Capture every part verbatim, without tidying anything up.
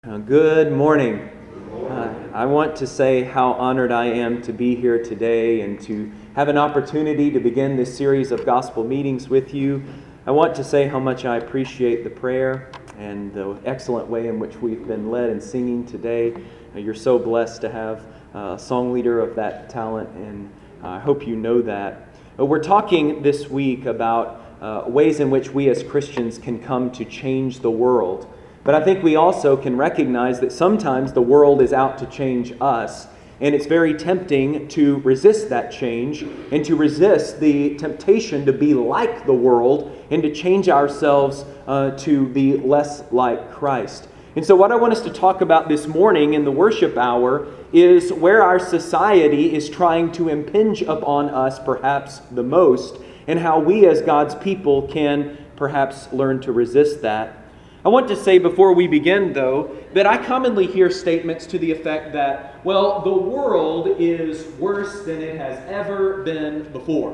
Uh, Good morning. Uh, I want to say how honored I am to be here today and to have an opportunity to begin this series of gospel meetings with you. I want to say how much I appreciate the prayer and the excellent way in which we've been led in singing today. Uh, You're so blessed to have uh, a song leader of that talent, and I hope you know that. Uh, We're talking this week about uh, ways in which we as Christians can come to change the world. But I think we also can recognize that sometimes the world is out to change us, and it's very tempting to resist that change and to resist the temptation to be like the world and to change ourselves uh, to be less like Christ. And so what I want us to talk about this morning in the worship hour is where our society is trying to impinge upon us perhaps the most, and how we as God's people can perhaps learn to resist that. I want to say before we begin, though, that I commonly hear statements to the effect that, well, the world is worse than it has ever been before.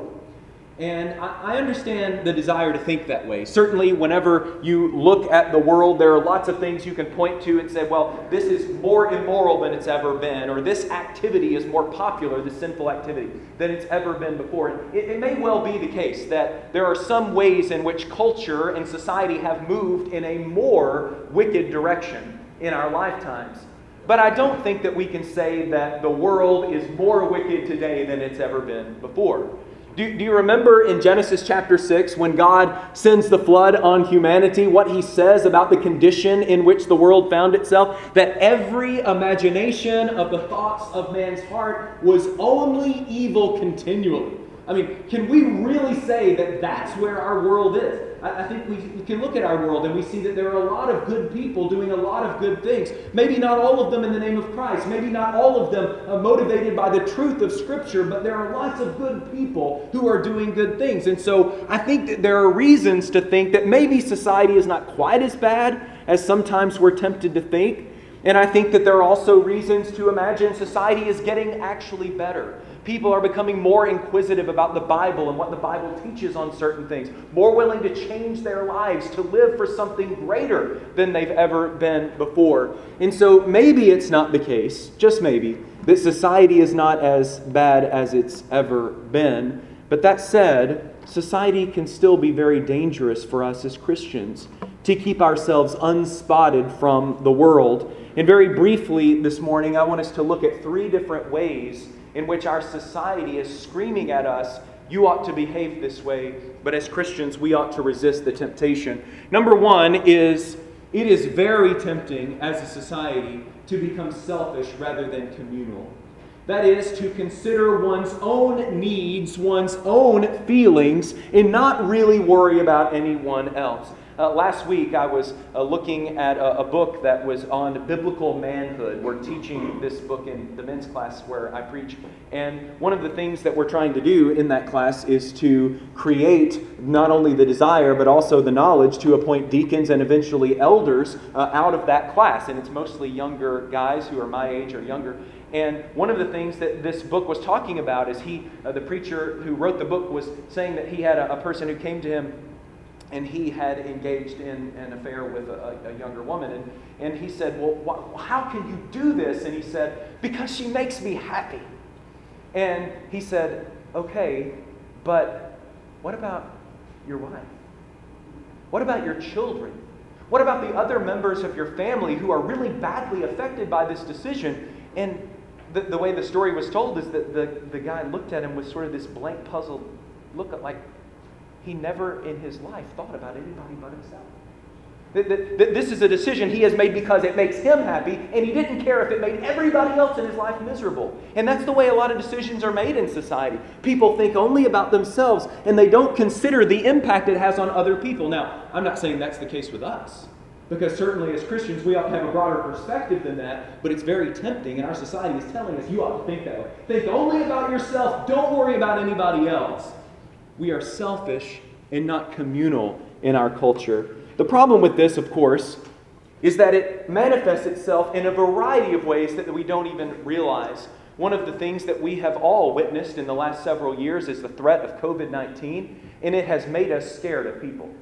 And I understand the desire to think that way. Certainly, whenever you look at the world, there are lots of things you can point to and say, well, this is more immoral than it's ever been, or this activity is more popular, this sinful activity, than it's ever been before. And it, it may well be the case that there are some ways in which culture and society have moved in a more wicked direction in our lifetimes. But I don't think that we can say that the world is more wicked today than it's ever been before. Do, do you remember in Genesis chapter six when God sends the flood on humanity, what he says about the condition in which the world found itself? That every imagination of the thoughts of man's heart was only evil continually. I mean, can we really say that that's where our world is? I, I think we, we can look at our world and we see that there are a lot of good people doing a lot of good things. Maybe not all of them in the name of Christ. Maybe not all of them uh, motivated by the truth of Scripture, but there are lots of good people who are doing good things. And so I think that there are reasons to think that maybe society is not quite as bad as sometimes we're tempted to think. And I think that there are also reasons to imagine society is getting actually better. People are becoming more inquisitive about the Bible and what the Bible teaches on certain things, more willing to change their lives, to live for something greater than they've ever been before. And so maybe it's not the case, just maybe, that society is not as bad as it's ever been. But that said, society can still be very dangerous for us as Christians to keep ourselves unspotted from the world. And very briefly this morning, I want us to look at three different ways in which our society is screaming at us, you ought to behave this way, but as Christians, we ought to resist the temptation. Number one is, it is very tempting as a society to become selfish rather than communal. That is, to consider one's own needs, one's own feelings, and not really worry about anyone else. Uh, last week, I was uh, looking at a, a book that was on biblical manhood. We're teaching this book in the men's class where I preach. And one of the things that we're trying to do in that class is to create not only the desire, but also the knowledge to appoint deacons and eventually elders uh, out of that class. And it's mostly younger guys who are my age or younger. And one of the things that this book was talking about is he, uh, the preacher who wrote the book, was saying that he had a, a person who came to him and he had engaged in an affair with a, a younger woman. And, and he said, well, wh- how can you do this? And he said, because she makes me happy. And he said, okay, but what about your wife? What about your children? What about the other members of your family who are really badly affected by this decision? And the, the way the story was told is that the, the guy looked at him with sort of this blank, puzzled look, at like he never in his life thought about anybody but himself. That, that, that this is a decision he has made because it makes him happy, and he didn't care if it made everybody else in his life miserable. And that's the way a lot of decisions are made in society. People think only about themselves, and they don't consider the impact it has on other people. Now, I'm not saying that's the case with us, because certainly as Christians, we ought to have a broader perspective than that, but it's very tempting, and our society is telling us you ought to think that way. Think only about yourself, don't worry about anybody else. We are selfish and not communal in our culture. The problem with this, of course, is that it manifests itself in a variety of ways that we don't even realize. One of the things that we have all witnessed in the last several years is the threat of covid nineteen, and it has made us scared of people.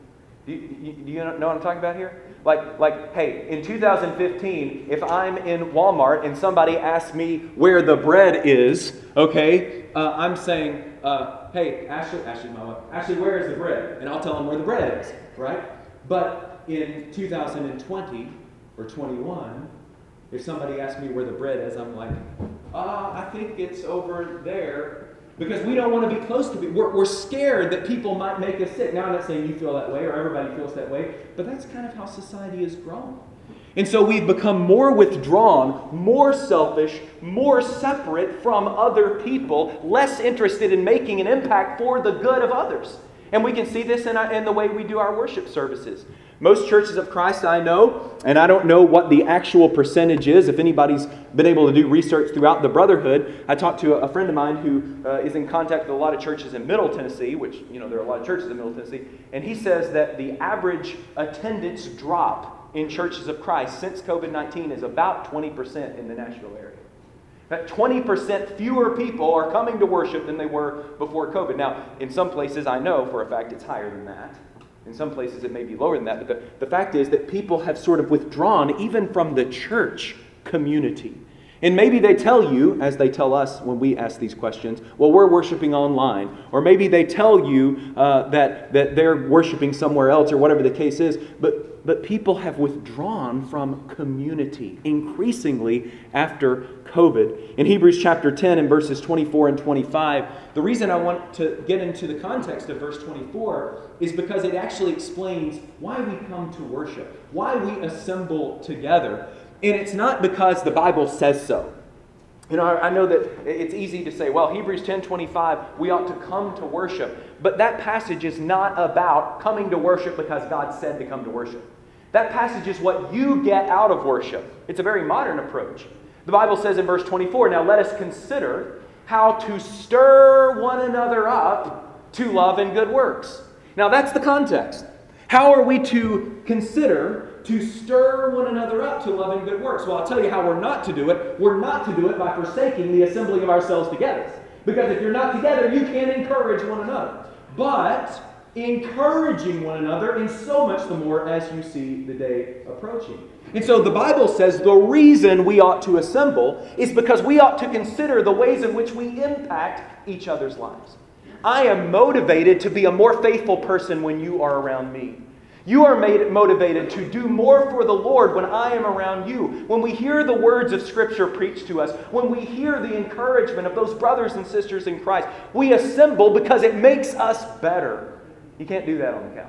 Do you, you, do you know what I'm talking about here? Like, like, hey, in two thousand fifteen, if I'm in Walmart and somebody asks me where the bread is, okay, uh, I'm saying, uh, hey, Ashley, Ashley, my wife, Ashley, where is the bread? And I'll tell them where the bread is, right? But in two thousand twenty or twenty-one, if somebody asks me where the bread is, I'm like, ah, I think it's over there. Because we don't want to be close to people. We're, we're scared that people might make us sick. Now, I'm not saying you feel that way or everybody feels that way, but that's kind of how society has grown. And so we've become more withdrawn, more selfish, more separate from other people, less interested in making an impact for the good of others. And we can see this in, our, in the way we do our worship services. Most churches of Christ I know, and I don't know what the actual percentage is. If anybody's been able to do research throughout the Brotherhood, I talked to a friend of mine who uh, is in contact with a lot of churches in Middle Tennessee, which, you know, there are a lot of churches in Middle Tennessee, and he says that the average attendance drop in churches of Christ since covid nineteen is about twenty percent in the Nashville area. That twenty percent fewer people are coming to worship than they were before COVID. Now, in some places, I know for a fact it's higher than that. In some places, it may be lower than that. But the, the fact is that people have sort of withdrawn even from the church community. And maybe they tell you, as they tell us when we ask these questions, well, we're worshiping online. Or maybe they tell you uh, that, that they're worshiping somewhere else or whatever the case is. But, but people have withdrawn from community increasingly after COVID. In Hebrews chapter ten and verses twenty-four and twenty-five, the reason I want to get into the context of verse twenty-four is because it actually explains why we come to worship, why we assemble together. And it's not because the Bible says so. You know, I know that it's easy to say, well, Hebrews ten twenty-five, we ought to come to worship. But that passage is not about coming to worship because God said to come to worship. That passage is what you get out of worship. It's a very modern approach. The Bible says in verse twenty-four, now let us consider how to stir one another up to love and good works. Now that's the context. How are we to consider to stir one another up to love and good works? Well, I'll tell you how we're not to do it. We're not to do it by forsaking the assembling of ourselves together. Because if you're not together, you can't encourage one another. But encouraging one another, and so much the more as you see the day approaching. And so the Bible says the reason we ought to assemble is because we ought to consider the ways in which we impact each other's lives. I am motivated to be a more faithful person when you are around me. You are made motivated to do more for the Lord when I am around you. When we hear the words of Scripture preached to us, when we hear the encouragement of those brothers and sisters in Christ, we assemble because it makes us better. You can't do that on the couch.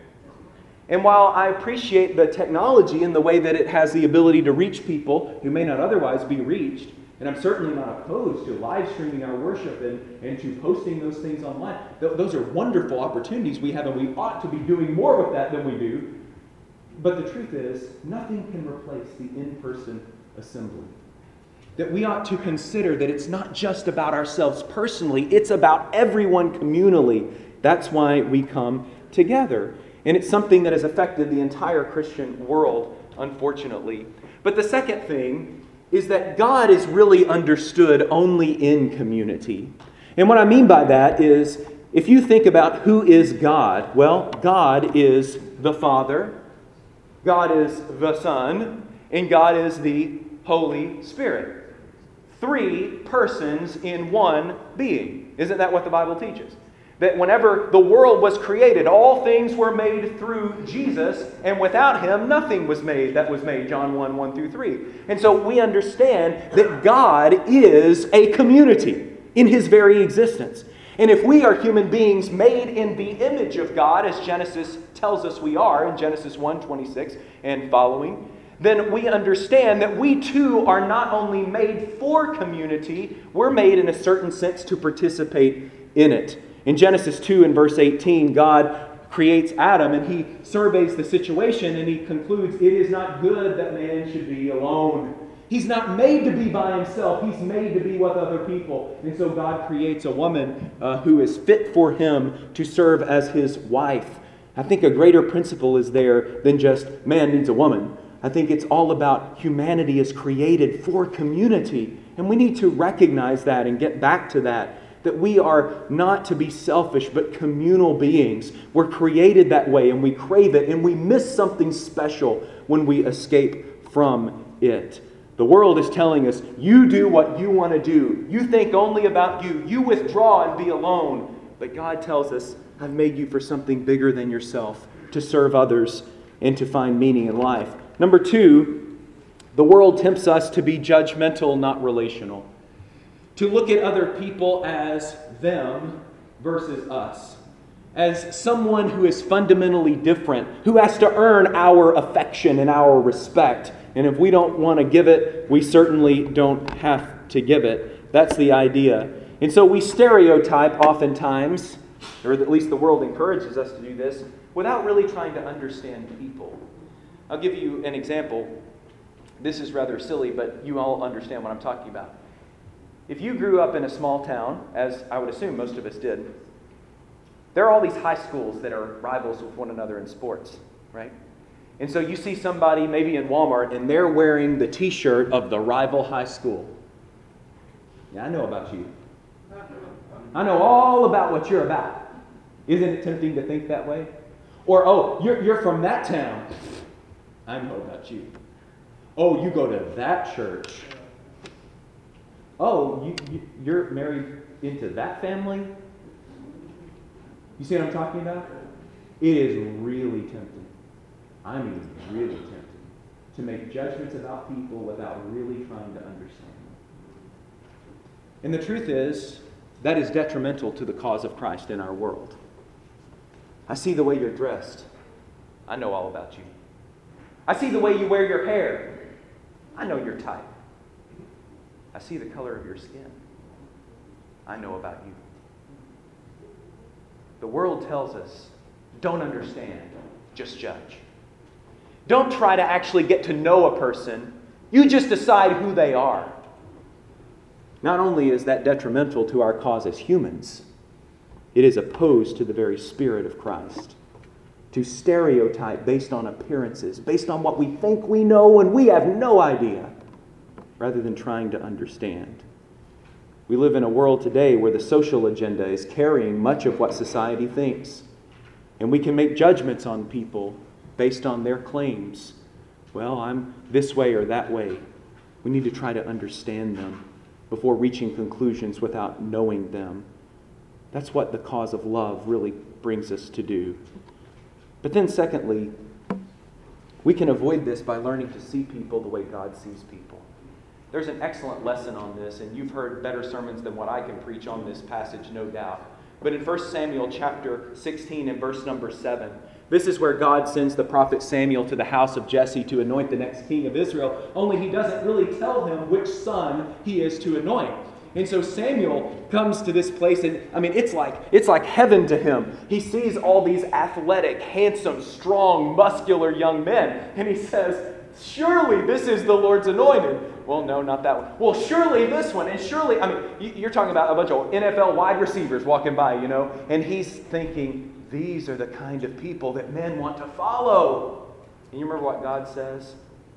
And while I appreciate the technology and the way that it has the ability to reach people who may not otherwise be reached, and I'm certainly not opposed to live streaming our worship and, and to posting those things online. Th- those are wonderful opportunities we have, and we ought to be doing more with that than we do. But the truth is, nothing can replace the in-person assembly. That we ought to consider that it's not just about ourselves personally, it's about everyone communally. That's why we come together. And it's something that has affected the entire Christian world, unfortunately. But the second thing is that God is really understood only in community. And what I mean by that is, if you think about who is God, well, God is the Father, God is the Son, and God is the Holy Spirit. Three persons in one being. Isn't that what the Bible teaches? That whenever the world was created, all things were made through Jesus, and without Him, nothing was made that was made, John one, one through three. And so we understand that God is a community in His very existence. And if we are human beings made in the image of God, as Genesis tells us we are in Genesis one, twenty-six and following, then we understand that we too are not only made for community, we're made in a certain sense to participate in it. In Genesis two and verse eighteen, God creates Adam and He surveys the situation and He concludes, it is not good that man should be alone. He's not made to be by himself. He's made to be with other people. And so God creates a woman uh, who is fit for him to serve as his wife. I think a greater principle is there than just man needs a woman. I think it's all about humanity is created for community. And we need to recognize that and get back to that. that we are not to be selfish, but communal beings. We're created that way, and we crave it, and we miss something special when we escape from it. The world is telling us, you do what you want to do. You think only about you. You withdraw and be alone. But God tells us, I've made you for something bigger than yourself, to serve others and to find meaning in life. Number two, the world tempts us to be judgmental, not relational. To look at other people as them versus us. As someone who is fundamentally different, who has to earn our affection and our respect. And if we don't want to give it, we certainly don't have to give it. That's the idea. And so we stereotype oftentimes, or at least the world encourages us to do this, without really trying to understand people. I'll give you an example. This is rather silly, but you all understand what I'm talking about. If you grew up in a small town, as I would assume most of us did, there are all these high schools that are rivals with one another in sports, right? And so you see somebody maybe in Walmart and they're wearing the t-shirt of the rival high school. Yeah, I know about you. I know all about what you're about. Isn't it tempting to think that way? Or, oh, you're, you're from that town. I know about you. Oh, you go to that church. Oh, you, you, you're married into that family? You see what I'm talking about? It is really tempting. I mean, really tempting to make judgments about people without really trying to understand them. And the truth is, that is detrimental to the cause of Christ in our world. I see the way you're dressed. I know all about you. I see the way you wear your hair. I know your type. I see the color of your skin. I know about you. The world tells us, don't understand, just judge. Don't try to actually get to know a person. You just decide who they are. Not only is that detrimental to our cause as humans, it is opposed to the very spirit of Christ. To stereotype based on appearances, based on what we think we know and we have no idea, rather than trying to understand. We live in a world today where the social agenda is carrying much of what society thinks. And we can make judgments on people based on their claims. Well, I'm this way or that way. We need to try to understand them before reaching conclusions without knowing them. That's what the cause of love really brings us to do. But then secondly, we can avoid this by learning to see people the way God sees people. There's an excellent lesson on this, and you've heard better sermons than what I can preach on this passage, no doubt. But in First Samuel chapter sixteen and verse number seven, this is where God sends the prophet Samuel to the house of Jesse to anoint the next king of Israel, only he doesn't really tell him which son he is to anoint. And so Samuel comes to this place, and I mean, it's like it's like heaven to him. He sees all these athletic, handsome, strong, muscular young men, and he says, surely this is the Lord's anointed. Well, no, not that one. Well, surely this one, and surely, I mean, you're talking about a bunch of N F L wide receivers walking by, you know, and he's thinking, these are the kind of people that men want to follow. And you remember what God says?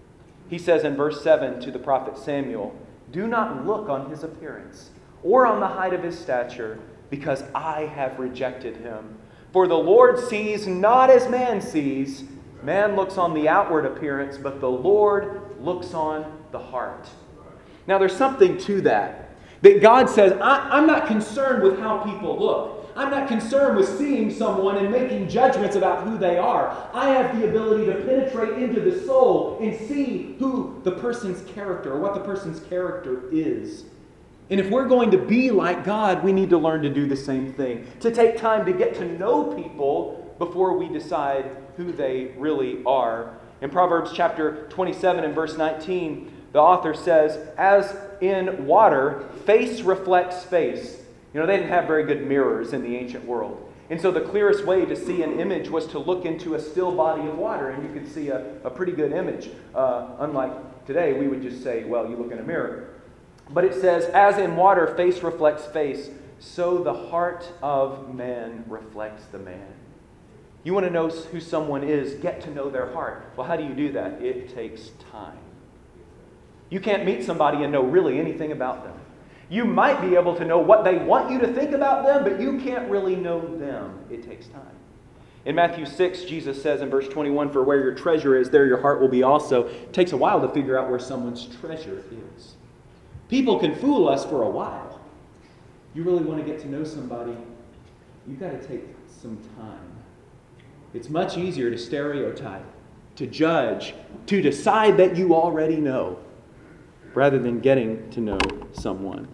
He says in verse seven to the prophet Samuel, do not look on his appearance or on the height of his stature, because I have rejected him. For the Lord sees not as man sees. Man looks on the outward appearance, but the Lord looks on the heart. Now there's something to that. That God says, I, I'm not concerned with how people look. I'm not concerned with seeing someone and making judgments about who they are. I have the ability to penetrate into the soul and see who the person's character, or what the person's character is. And if we're going to be like God, we need to learn to do the same thing. To take time to get to know people before we decide who they really are. In Proverbs chapter twenty-seven and verse nineteen, the author says, as in water, face reflects face. You know, they didn't have very good mirrors in the ancient world. And so the clearest way to see an image was to look into a still body of water, and you could see a, a pretty good image. Uh, unlike today, we would just say, well, you look in a mirror. But it says, as in water, face reflects face, so the heart of man reflects the man. You want to know who someone is, get to know their heart. Well, how do you do that? It takes time. You can't meet somebody and know really anything about them. You might be able to know what they want you to think about them, but you can't really know them. It takes time. In Matthew six, Jesus says in verse twenty-one, "For where your treasure is, there your heart will be also." It takes a while to figure out where someone's treasure is. People can fool us for a while. You really want to get to know somebody, you've got to take some time. It's much easier to stereotype, to judge, to decide that you already know, rather than getting to know someone.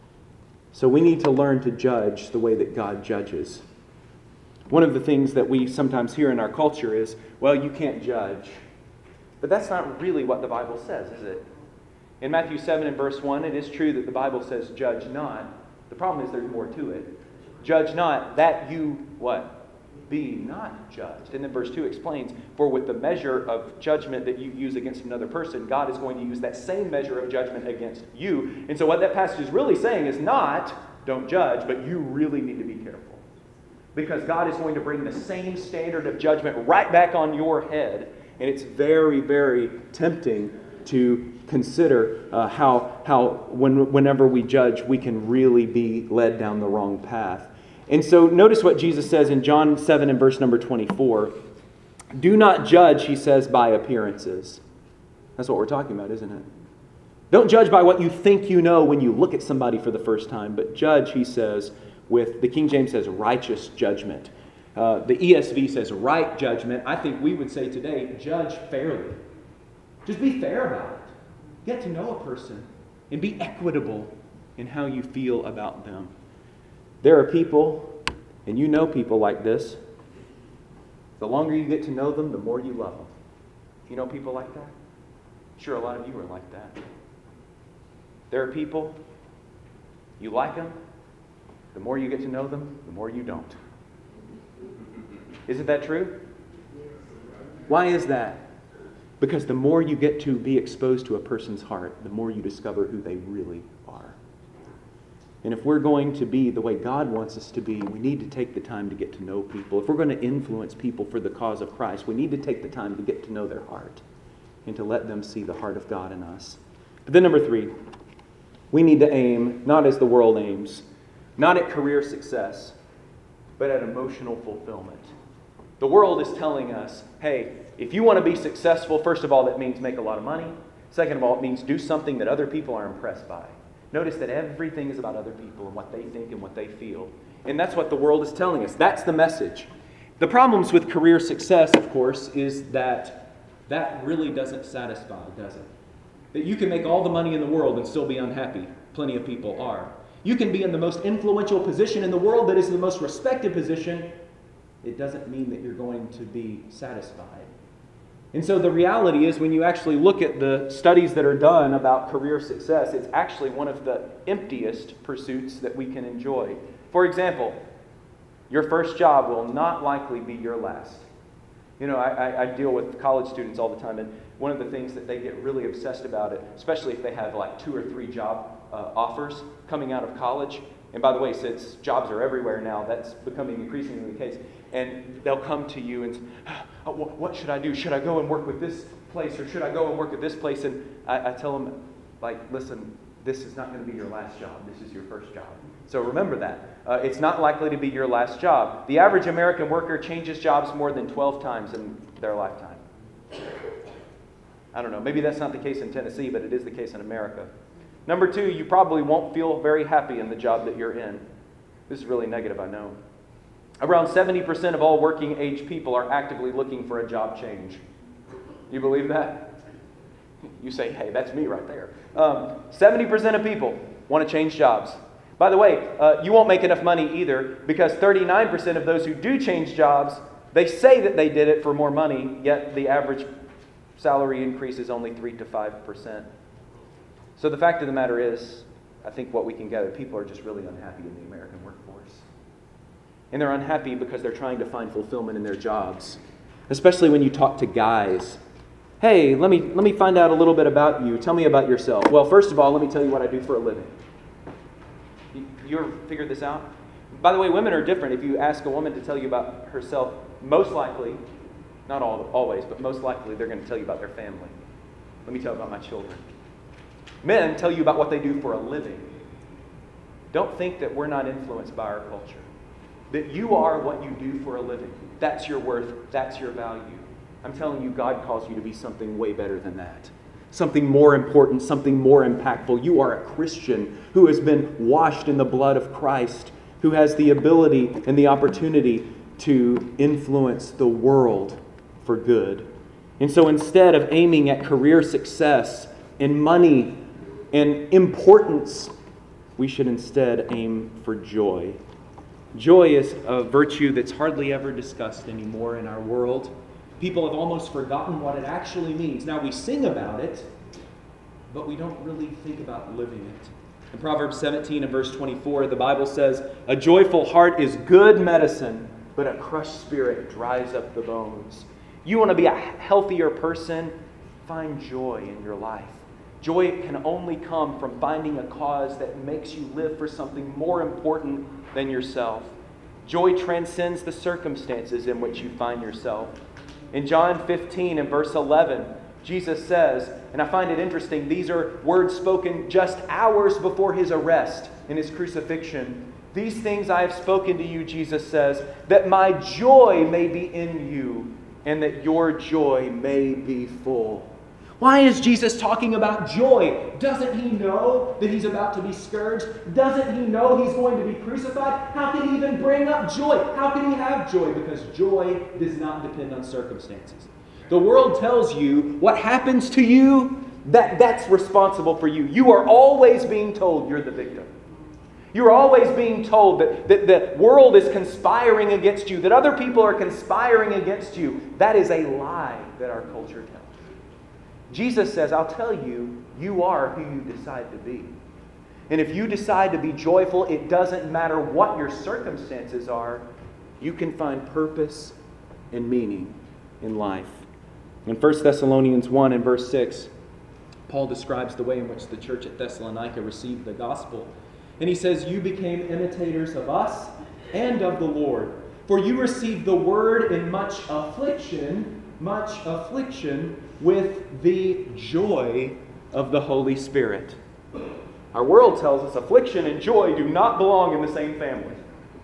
So we need to learn to judge the way that God judges. One of the things that we sometimes hear in our culture is, well, you can't judge. But that's not really what the Bible says, is it? In Matthew seven and verse one, it is true that the Bible says, judge not. The problem is there's more to it. Judge not, that you, what? Be not judged. And then verse two explains, for with the measure of judgment that you use against another person, God is going to use that same measure of judgment against you. And so what that passage is really saying is not, don't judge, but you really need to be careful. Because God is going to bring the same standard of judgment right back on your head. And it's very, very tempting to consider uh, how, how when, whenever we judge, we can really be led down the wrong path. And so notice what Jesus says in John seven and verse number twenty-four. Do not judge, he says, by appearances. That's what we're talking about, isn't it? Don't judge by what you think you know when you look at somebody for the first time, but judge, he says, with, the King James says, righteous judgment. Uh, the E S V says right judgment. I think we would say today, judge fairly. Just be fair about it. Get to know a person and be equitable in how you feel about them. There are people, and you know people like this, the longer you get to know them, the more you love them. You know people like that? Sure, a lot of you are like that. There are people, you like them, the more you get to know them, the more you don't. Isn't that true? Why is that? Because the more you get to be exposed to a person's heart, the more you discover who they really are. And if we're going to be the way God wants us to be, we need to take the time to get to know people. If we're going to influence people for the cause of Christ, we need to take the time to get to know their heart and to let them see the heart of God in us. But then number three, we need to aim not as the world aims, not at career success, but at emotional fulfillment. The world is telling us, hey, if you want to be successful, first of all, that means make a lot of money. Second of all, it means do something that other people are impressed by. Notice that everything is about other people and what they think and what they feel. And that's what the world is telling us. That's the message. The problems with career success, of course, is that that really doesn't satisfy, does it? That you can make all the money in the world and still be unhappy. Plenty of people are. You can be in the most influential position in the world that is the most respected position. It doesn't mean that you're going to be satisfied. And so the reality is, when you actually look at the studies that are done about career success, it's actually one of the emptiest pursuits that we can enjoy. For example, your first job will not likely be your last. You know, I, I, I deal with college students all the time, and one of the things that they get really obsessed about it, especially if they have like two or three job uh, offers coming out of college. And by the way, since jobs are everywhere now, that's becoming increasingly the case. And they'll come to you and say, oh, what should I do? Should I go and work with this place, or should I go and work at this place? And I, I tell them, like, listen, this is not going to be your last job. This is your first job. So remember that. Uh, it's not likely to be your last job. The average American worker changes jobs more than twelve times in their lifetime. I don't know. Maybe that's not the case in Tennessee, but it is the case in America. Number two, you probably won't feel very happy in the job that you're in. This is really negative, I know. Around seventy percent of all working age people are actively looking for a job change. You believe that? You say, hey, that's me right there. Um, seventy percent of people want to change jobs. By the way, uh, you won't make enough money either, because thirty-nine percent of those who do change jobs, they say that they did it for more money, yet the average salary increase is only three to five percent. So the fact of the matter is, I think what we can gather, people are just really unhappy in the American workforce. And they're unhappy because they're trying to find fulfillment in their jobs. Especially when you talk to guys. Hey, let me let me find out a little bit about you. Tell me about yourself. Well, first of all, let me tell you what I do for a living. You, you ever figured this out? By the way, women are different. If you ask a woman to tell you about herself, most likely, not all, always, but most likely they're going to tell you about their family. Let me tell you about my children. Men tell you about what they do for a living. Don't think that we're not influenced by our culture. That you are what you do for a living. That's your worth. That's your value. I'm telling you, God calls you to be something way better than that. Something more important, something more impactful. You are a Christian who has been washed in the blood of Christ, who has the ability and the opportunity to influence the world for good. And so instead of aiming at career success and money and importance, we should instead aim for joy. Joy is a virtue that's hardly ever discussed anymore in our world. People have almost forgotten what it actually means. Now we sing about it, but we don't really think about living it. In Proverbs seventeen and verse twenty-four, the Bible says, "A joyful heart is good medicine, but a crushed spirit dries up the bones." You want to be a healthier person? Find joy in your life. Joy can only come from finding a cause that makes you live for something more important than yourself. Joy transcends the circumstances in which you find yourself. In John fifteen and verse eleven, Jesus says, and I find it interesting, these are words spoken just hours before his arrest and his crucifixion. "These things I have spoken to you," Jesus says, "that my joy may be in you, and that your joy may be full." Why is Jesus talking about joy? Doesn't he know that he's about to be scourged? Doesn't he know he's going to be crucified? How can he even bring up joy? How can he have joy? Because joy does not depend on circumstances. The world tells you what happens to you, that, that's responsible for you. You are always being told you're the victim. You're always being told that, that the world is conspiring against you, that other people are conspiring against you. That is a lie that our culture tells. Jesus says, I'll tell you, you are who you decide to be. And if you decide to be joyful, it doesn't matter what your circumstances are, you can find purpose and meaning in life. In First Thessalonians one and verse six, Paul describes the way in which the church at Thessalonica received the gospel. And he says, "You became imitators of us and of the Lord, for you received the word in much affliction, much affliction with the joy of the Holy Spirit." Our world tells us affliction and joy do not belong in the same family.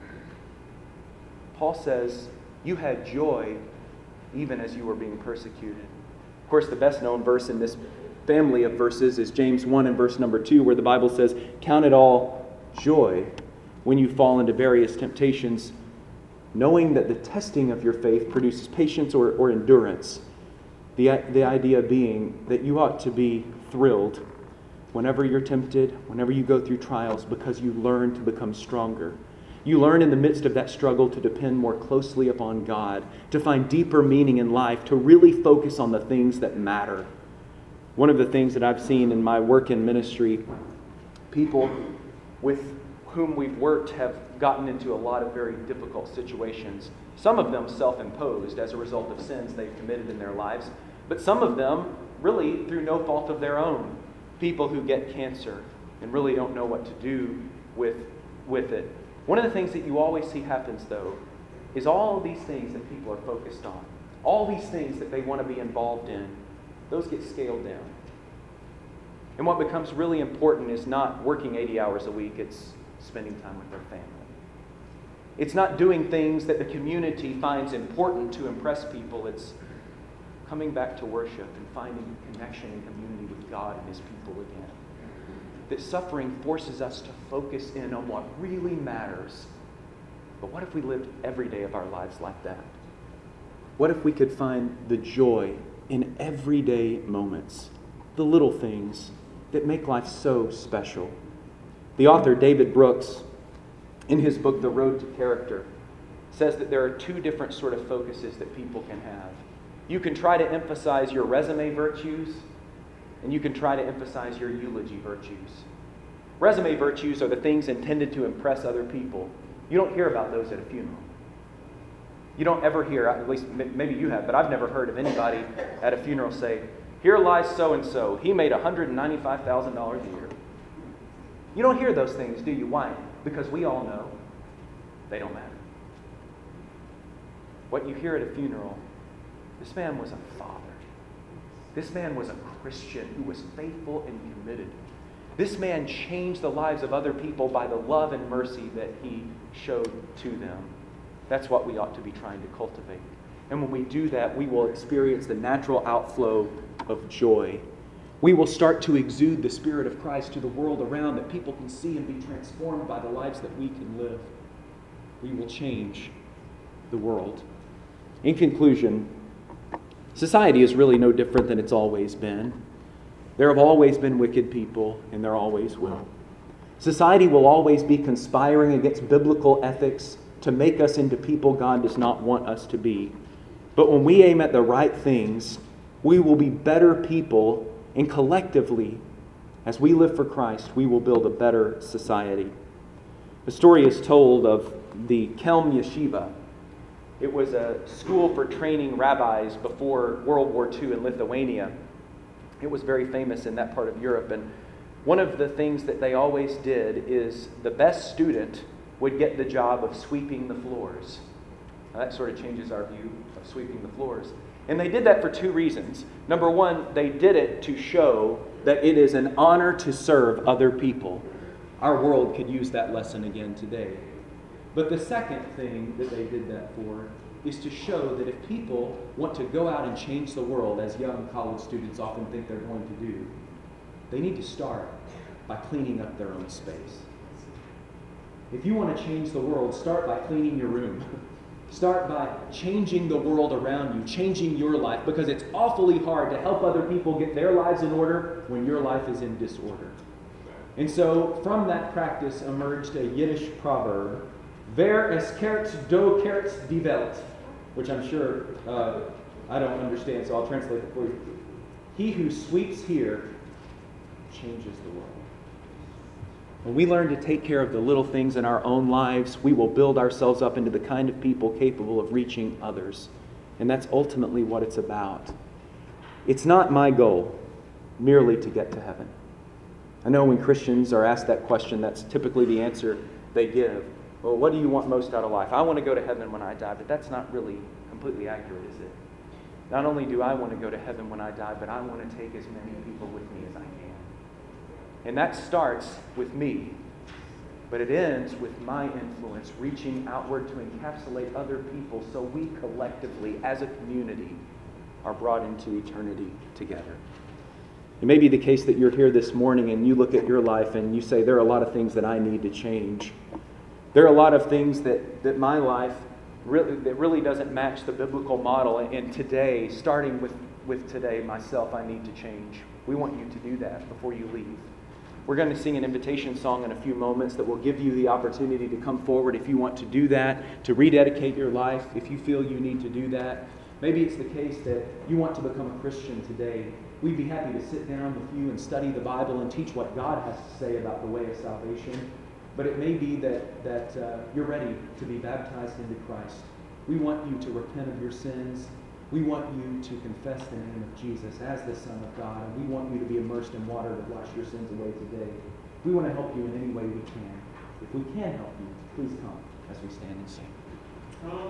Paul says, you had joy even as you were being persecuted. Of course, the best known verse in this family of verses is James one and verse number two, where the Bible says, "Count it all joy when you fall into various temptations, knowing that the testing of your faith produces patience or, or endurance." The, the idea being that you ought to be thrilled whenever you're tempted, whenever you go through trials, because you learn to become stronger. You learn in the midst of that struggle to depend more closely upon God, to find deeper meaning in life, to really focus on the things that matter. One of the things that I've seen in my work in ministry, people with whom we've worked have gotten into a lot of very difficult situations. Some of them self-imposed as a result of sins they've committed in their lives, but some of them really through no fault of their own. People who get cancer and really don't know what to do with, with it. One of the things that you always see happens, though, is all of these things that people are focused on, all these things that they want to be involved in, those get scaled down. And what becomes really important is not working eighty hours a week, it's spending time with their family. It's not doing things that the community finds important to impress people. It's coming back to worship and finding connection and community with God and His people again. That suffering forces us to focus in on what really matters. But what if we lived every day of our lives like that? What if we could find the joy in everyday moments, the little things that make life so special? The author David Brooks, in his book, The Road to Character, says that there are two different sort of focuses that people can have. You can try to emphasize your resume virtues, and you can try to emphasize your eulogy virtues. Resume virtues are the things intended to impress other people. You don't hear about those at a funeral. You don't ever hear, at least maybe you have, but I've never heard of anybody at a funeral say, "Here lies so-and-so. He made one hundred ninety-five thousand dollars a year." You don't hear those things, do you? Why? Because we all know they don't matter. What you hear at a funeral, this man was a father. This man was a Christian who was faithful and committed. This man changed the lives of other people by the love and mercy that he showed to them. That's what we ought to be trying to cultivate. And when we do that, we will experience the natural outflow of joy. We will start to exude the Spirit of Christ to the world around, that people can see and be transformed by the lives that we can live. We will change the world. In conclusion, society is really no different than it's always been. There have always been wicked people, and there always will. Society will always be conspiring against biblical ethics to make us into people God does not want us to be. But when we aim at the right things, we will be better people, and collectively, as we live for Christ, we will build a better society. The story is told of the Kelm Yeshiva. It was a school for training rabbis before World War Two in Lithuania. It was very famous in that part of Europe. And one of the things that they always did is the best student would get the job of sweeping the floors. Now, that sort of changes our view of sweeping the floors. And they did that for two reasons. Number one, they did it to show that it is an honor to serve other people. Our world could use that lesson again today. But the second thing that they did that for is to show that if people want to go out and change the world, as young college students often think they're going to do, they need to start by cleaning up their own space. If you want to change the world, start by cleaning your room. Start by changing the world around you, changing your life, because it's awfully hard to help other people get their lives in order when your life is in disorder. And so from that practice emerged a Yiddish proverb, Wer es kehrt, do kehrt die Welt, which I'm sure uh, I don't understand, so I'll translate it for you. He who sweeps here changes the world. When we learn to take care of the little things in our own lives, we will build ourselves up into the kind of people capable of reaching others. And that's ultimately what it's about. It's not my goal merely to get to heaven. I know when Christians are asked that question, that's typically the answer they give. Well, what do you want most out of life? I want to go to heaven when I die, but that's not really completely accurate, is it? Not only do I want to go to heaven when I die, but I want to take as many people with me as I can. And that starts with me, but it ends with my influence reaching outward to encapsulate other people so we collectively, as a community, are brought into eternity together. It may be the case that you're here this morning and you look at your life and you say, there are a lot of things that I need to change. There are a lot of things that, that my life really that really doesn't match the biblical model. And today, starting with, with today, myself, I need to change. We want you to do that before you leave. We're going to sing an invitation song in a few moments that will give you the opportunity to come forward if you want to do that, to rededicate your life if you feel you need to do that. Maybe it's the case that you want to become a Christian today. We'd be happy to sit down with you and study the Bible and teach what God has to say about the way of salvation. But it may be that, that uh, you're ready to be baptized into Christ. We want you to repent of your sins. We want you to confess the name of Jesus as the Son of God. And we want you to be immersed in water to wash your sins away today. We want to help you in any way we can. If we can help you, please come as we stand and sing.